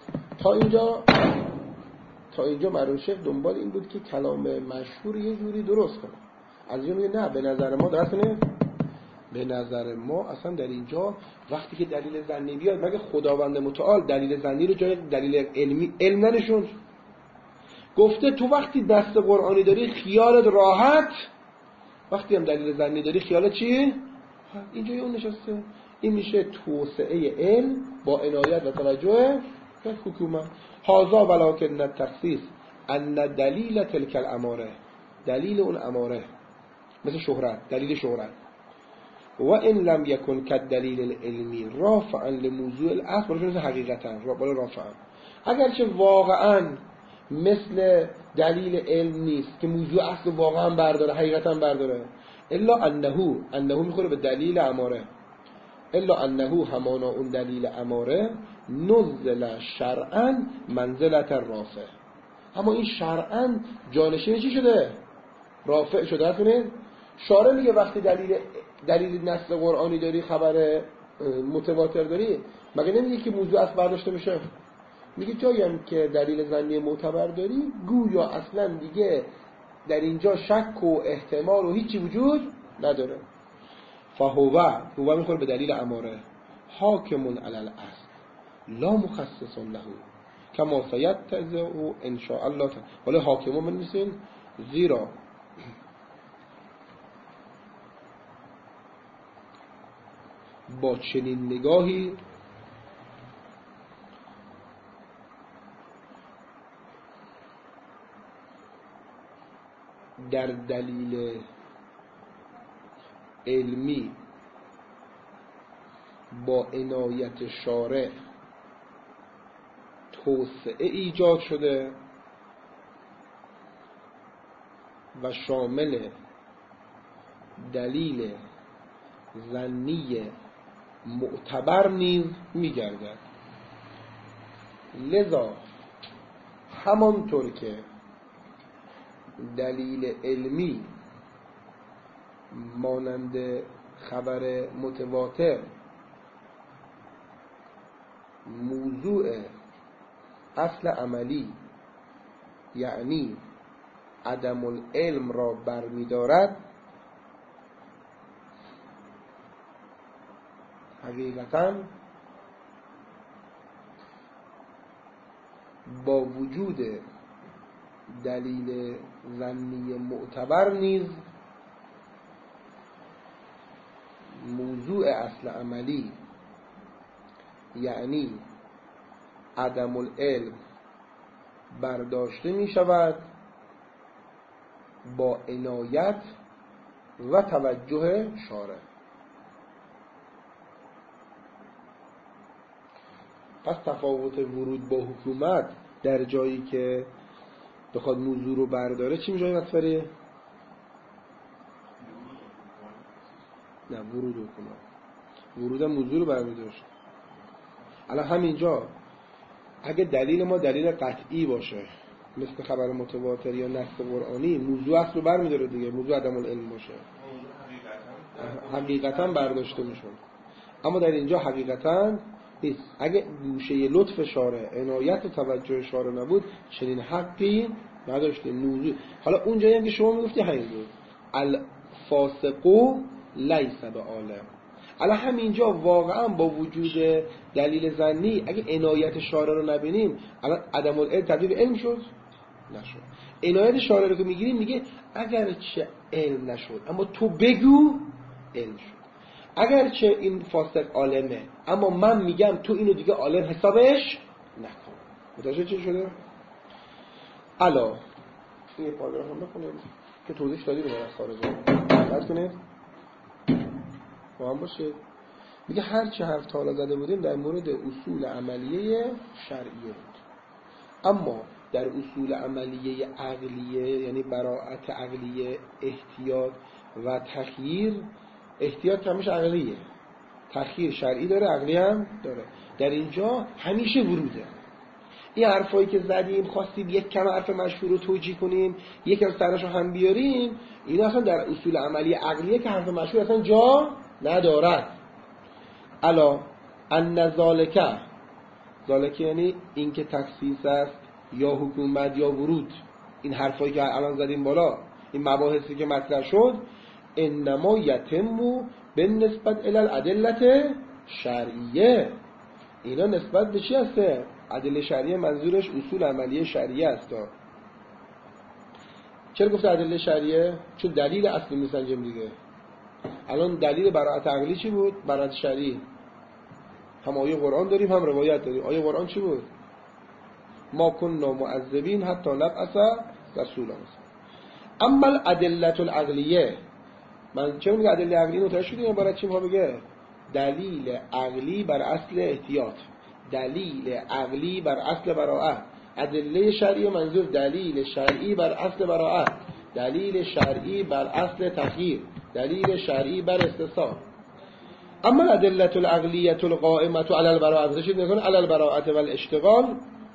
S2: تا اینجا مرحوم شیخ دنبال این بود که کلام مشهور یه جوری درست کنه. از اینجا میگه نه، به نظر ما درست نه، به نظر ما اصلا در اینجا وقتی که دلیل ظنی بیاد مگه خداوند متعال دلیل ظنی رو جای دلیل علم ننشوند؟ گفته تو وقتی دست قرآنی داری خیالت راحت، وقتی هم دلیل ظنی داری خیالت چی؟ اینجا اون نشسته. این میشه توسعه علم با عنایت و توجه به حکومت. هازا ولکن التخصیص ان دلیل تلک الاماره، دلیل اون اماره مثل شهرت، دلیل شهرت. و ان لم یکن کالدلیل العلمی رافعا لموضوع الاصل، مثل حقیقتا بالا رافعا، اگرچه واقعا مثل دلیل علم نیست که موضوع اصل واقعا برداره، حقیقتا برداره. الا انه میخوره به دلیل اماره، الا انه همانا اون دلیل اماره نزل شرعا منزلت رافع، اما این شرعا جانشین چی شده؟ رافع شده. هستونه شارع میگه وقتی دلیل نص قرآنی داری، خبر متواتر داری، مگه نمیگه که موضوع اصل برداشته میشه؟ میگه جایی هم که دلیل ظنی معتبر داری گویا اصلا دیگه در اینجا شک و احتمال و هیچی وجود نداره. فهو میخوره به دلیل اماره، حاکمون علی الاصل لا مخصص له کما سیتضح ان شاء الله تعالی. ولی حاکمون بنویسین، زیرا با چنین نگاهی در دلیل علمی با عنایت شارع توسعه ایجاد شده و شامل دلیل ظنی معتبر نیز می‌گردد. لذا همانطور که دلیل علمی مانند خبر متواتر موضوع اصل عملی یعنی عدم العلم را برمی‌دارد، حقیقتاً با وجود دلیل ظنی معتبر نیز موضوع اصل عملی یعنی عدم العلم برداشته می شود با عنایت و توجه شارع. پس تفاوت ورود با حکومت در جایی که بخواد موضوع رو برداره چی میشه مطفره؟ نه، ورود حکومت، ورود موضوع رو برمی‌داشت. الان همینجا اگه دلیل ما دلیل قطعی باشه مثل خبر متواتر یا نص قرآنی، موضوع اصل رو برمی‌داره دیگه، موضوع عدم العلم باشه حقیقتاً برداشته میشه. اما در اینجا حقیقتاً نیست. اگه گوشه لطف شارع، عنایت و توجه شارع نبود چنین حقی نداشته موضوع. حالا اونجایی هم که شما میگفتی همین بود الفاسقو لیس بعالم، الان همینجا واقعا با وجود دلیل ظنی اگه عنایت شارع رو نبینیم الان عدم العلم تبدیل به علم شد؟ نشد. عنایت شارع رو که میگیریم میگه اگر چه علم نشد اما تو بگو علم شد. اگر چه این فاسق عالمه اما من میگم تو اینو دیگه عالم حسابش نکن. متوجه چی شده؟ الا این پاراگراف رو بخونیم که توضیح دادی رو از خارج درست کنید با هم باشه. میگه هر چه حرف تا حالا زده بودیم در مورد اصول عملیه شرعیه بود، اما در اصول عملیه عقلیه یعنی براءت عقلیه، احتیاط و تخییر، احتیاط همیشه عقلیه، تخییر شرعی داره، عقلی هم داره. در اینجا همیشه وروده. این حرفایی که زدیم خواستیم یک کم حرف مشهور رو توجیه کنیم، یک کم سرش رو هم بیاریم، این اصلا در اصول عملی عقلیه که حرف مشهور اصلا جا ندارد. الا ان ذالک یعنی این که تخصیص است یا حکومت یا ورود، این حرفایی که الان زدیم بالا، این مباحثی که مطرح شد، انما یتم بالنسبت الی الادله شرعیه، اینا نسبت به چی هسته؟ ادله شرعیه منظورش اصول عملیه شرعیه است. چرا گفته ادله شرعیه؟ چون دلیل اصلی میسنجیم دیگه. الان دلیل براءت عقلی چی بود؟ براءت شرعی. هم آیه قرآن داریم هم روایت داریم. آیه قرآن چی بود؟ ما كنا معذبین حتی نبعث رسولا. اما الادله العقلیه، من چرا میگم ادله عقلی متوجه شدین برای چی ما بگه؟ دلیل عقلی بر اصل احتیاط، دلیل عقلی بر اصل براءت، ادله شرعی منظور دلیل شرعی بر اصل براءت، دلیل شرعی بر اصل تخییر، دلیل شرعی بر استصحاب. اما الادله العقلیه القائمه علی البراءه، چی میگن؟ علی البراءه و الاشتغال،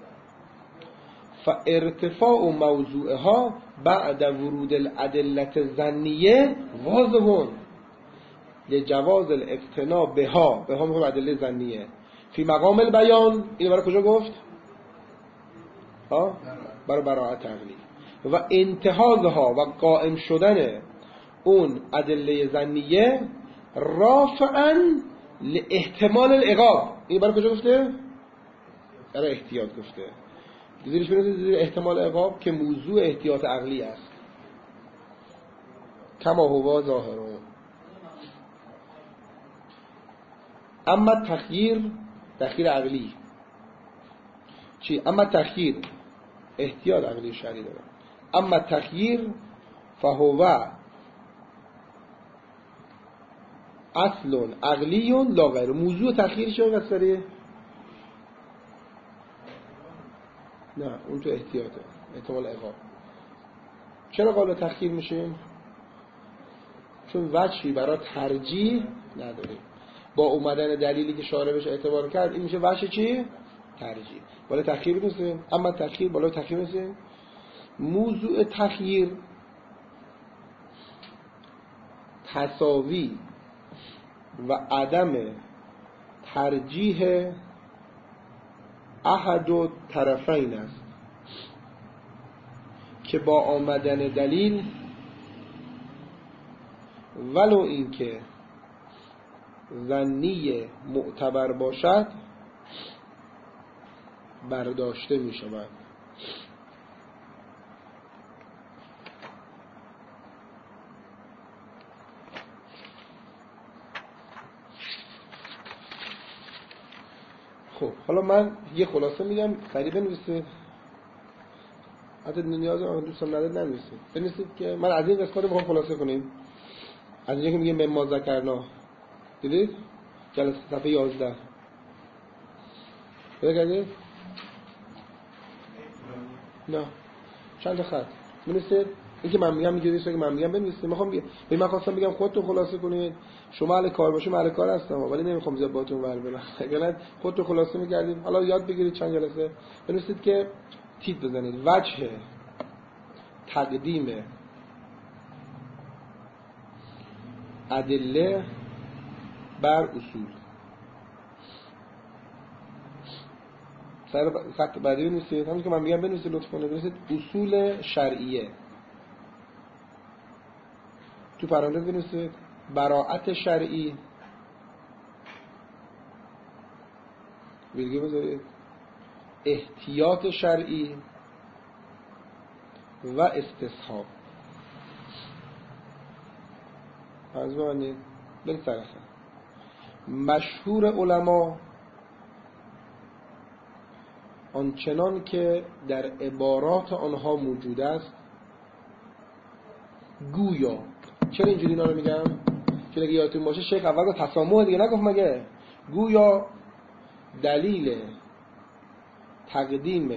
S2: فارتفاع موضوعها بعد ورود الادله الظنیه واضح لجواز الاقتناع بها میگم ادله ظنیه فی مقام البیان. اینو برای کجا گفت؟ برای براءت عقلی. و انتهازها و قائم شدن اون ادله ظنیه رافعا لاحتمال العقاب. این برای کجا گفته؟ برای احتیاط گفته. زیرش بنویسید زیر احتمال عقاب که موضوع احتیاط عقلی است. کما هو ظاهرون. اما تخییر عقلی چی؟ اما تخییر احتیاط عقلی شرعی داره. اما تخییر فهو اصل عقلی لا غیر. موضوع تخییر چه قصره؟ نه اون تو احتیاطه، احتمال عقاب. چرا قابل تخییر میشیم؟ چون وجهی برای ترجیح نداریم. با اومدن دلیلی که شارع بهش اعتبار کرد این میشه وجه چی؟ ترجیح. بالا تخییر میشه. اما تخییر بالا تخییر میشه. موضوع تخییر تساوی و عدم ترجیح احد و طرفین است که با آمدن دلیل ولو اینکه ظنی معتبر باشد برداشته می شود. خب حالا من یه خلاصه میگم سریع بنویسید. حتی نیاز دوستان ندارد ننویسید. بنویسید که من از این قسمت میخوام خلاصه کنیم. از اینجا که میگه مما ذکرنا، دیدید؟ جلسه صفحه 11 بگردید؟ نه چند خط بنویسید. این که من میگم میگه که من میگم بنویسید. میخوام من خواستم بگم خودتون خلاصه کنید. شما اهل کار باشید، من اهل کار هستم ولی نمیخوام زیاد باهاتون ور برم. اگر خودتون خلاصه می‌کردید حالا یاد بگیرید چند جلسه بنویسید که تیت بزنید. وجه تقدیم ادله بر اصول. سر خط بعدی بنویسید. همین که من میگم بنویسید لطفاً. بنویسید اصول شرعیه. تو پرانتز بنویسید براءت شرعی. ویرگول بذارید احتیاط شرعی و استصحاب. از بانید برید طرفه. مشهور علما آنچنان که در عبارات آنها موجود است گویا. چرا اینجوری اینا رو میگم؟ چون اگه یادتون باشه شیخ اول گفت تسامح دیگه نگفت مگه؟ گویا دلیل تقدیم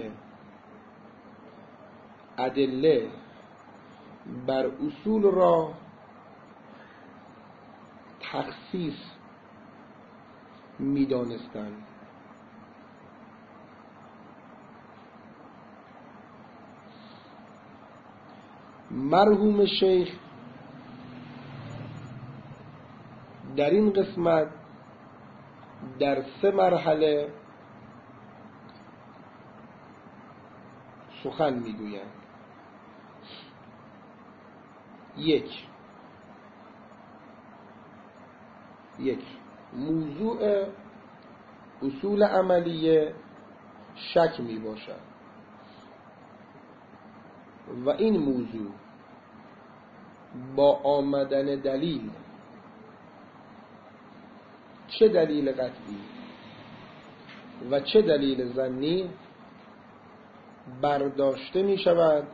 S2: ادله بر اصول را تخصیص میدانستند. مرحوم شیخ در این قسمت در 3 مرحله سخن میگویند. 1 موضوع اصول عملیه شک می باشد و این موضوع با آمدن دلیل، چه دلیل قطعی و چه دلیل ظنی، برداشته می شود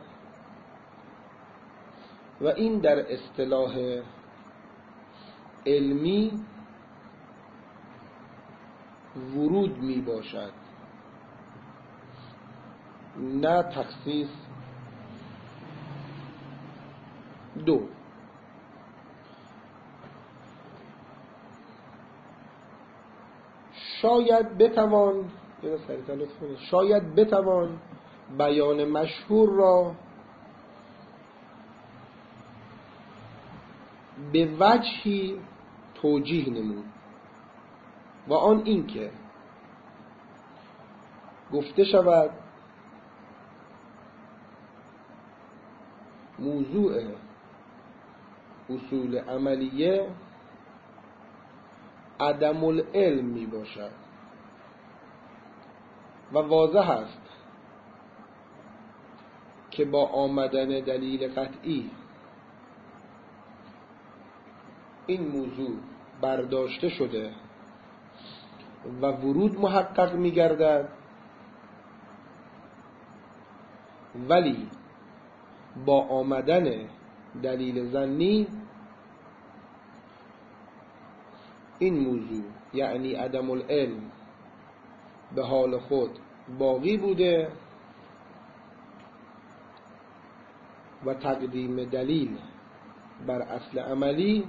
S2: و این در اصطلاح علمی ورود می باشد نه تخصیص. 2 شاید بتوان بیان مشهور را به وجهی توجیه نمود و آن این که گفته شود موضوع اصول عملیه عدم العلم می باشد و واضح است که با آمدن دلیل قطعی این موضوع برداشته شده و ورود محقق می گردد، ولی با آمدن دلیل ظنی این موضوع یعنی عدم العلم به حال خود باقی بوده و تقدیم دلیل بر اصل عملی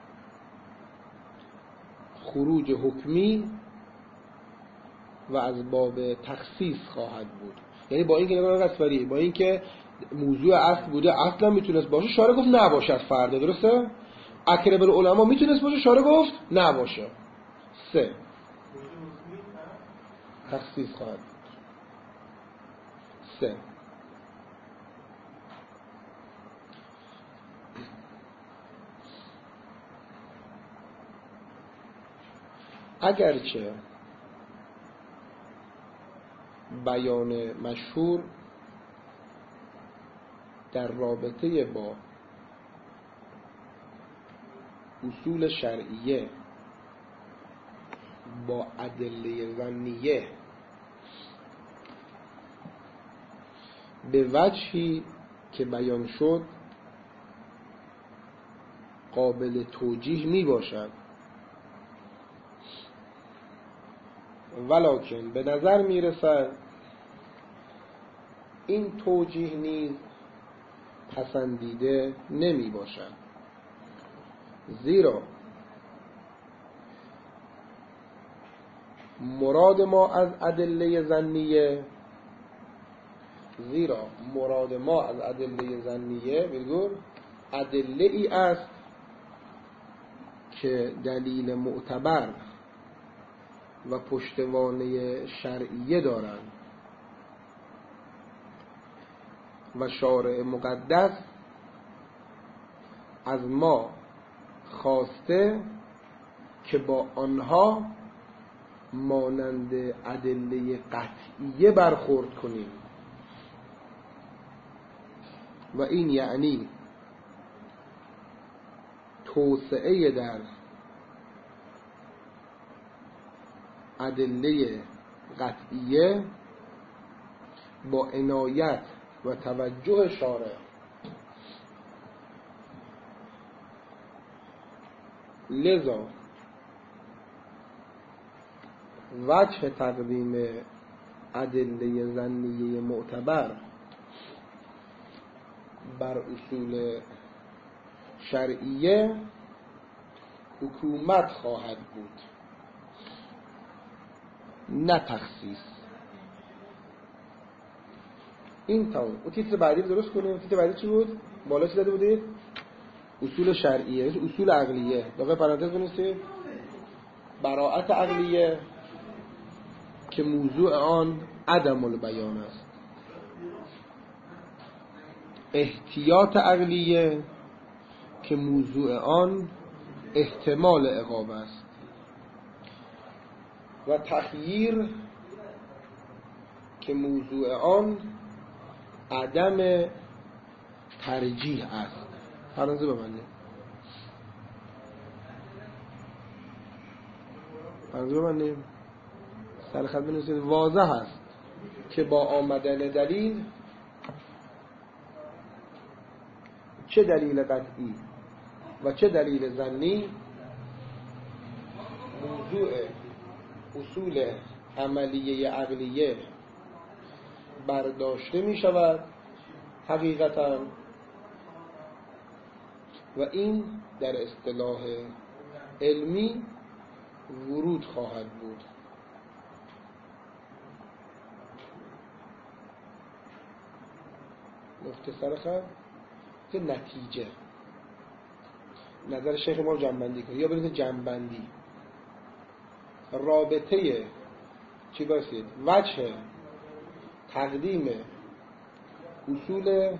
S2: خروج حکمی و از باب تخصیص خواهد بود. یعنی با اینکه با اینکه موضوع اصل بوده، اصلا میتونست باشه، شارع گفت نباشه از فردا، درسته؟ اکرم العلماء میتونست باشه، شارع گفت نباشه. 3 تخصیص خواهد بود. 3 اگرچه بیان مشهور در رابطه با اصول شرعیه با ادله ظنیه به وجهی که بیان شد قابل توجیه می باشد، ولکن به نظر می رسد این توجیه نیز پسندیده نمی باشد، زیرا مراد ما از ادله ظنیه ادله ای است که دلیل معتبر و پشتوانه شرعیه دارند و شارع مقدس از ما خواسته که با آنها مانند ادله قطعیه برخورد کنیم و این یعنی توسعه در ادله قطعیه با عنایت و توجه شارع. لذا وجه تقدیم ادله ظنیه معتبر بر اصول شرعیه حکومت خواهد بود، نه تخصیص. این تاون. اون تیتر بعدی رو درست کنیم. تیتر بعدی چی بود؟ بالا چی داده بودید؟ اصول شرعیه، اصول عقلیه. داخل پرانتز بنویسید براءت عقلیه که موضوع آن عدم البیان است، احتیاط عقلیه که موضوع آن احتمال عقاب است و تخییر که موضوع آن عدم ترجیح است. فرانسه ببندید. سر خط بنویسید واضح است که با آمدن دلیل، چه دلیل قطعی و چه دلیل ظنی، موضوع اصول عملیه عقلیه برداشته می شود حقیقتا، و این در اصطلاح علمی ورود خواهد بود. مختصر خط که نتیجه نظر شیخ ما رو جنبندی کنه یا برید جنبندی رابطه چی باشید وجه تقدیم اصول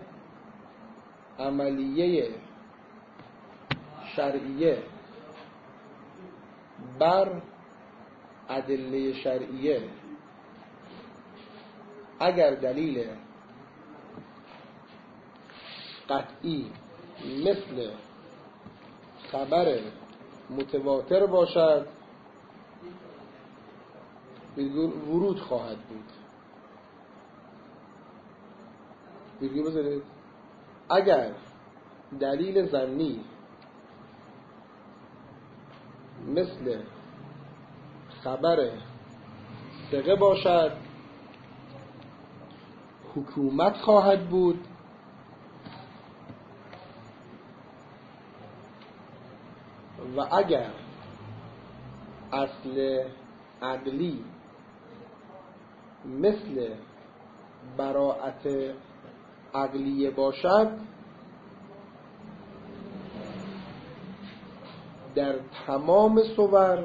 S2: عملیه شرعیه بر ادله شرعیه اگر دلیل قطعی مثل خبر متواتر باشد ورود خواهد بود. ویرگول بذارید اگر دلیل ظنی مثل خبر ثقه باشد حکومت خواهد بود و اگر اصل عقلی مثل براءت عقلیه باشد در تمام صور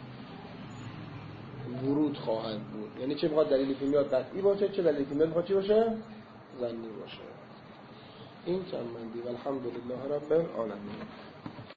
S2: ورود خواهد بود. یعنی چه میخواد دلیلی که میاد قطعی باشه، چه دلیلی که میخواد چی باشه؟ ظنی باشه. این چند مندی. والحمدلله رب العالمین.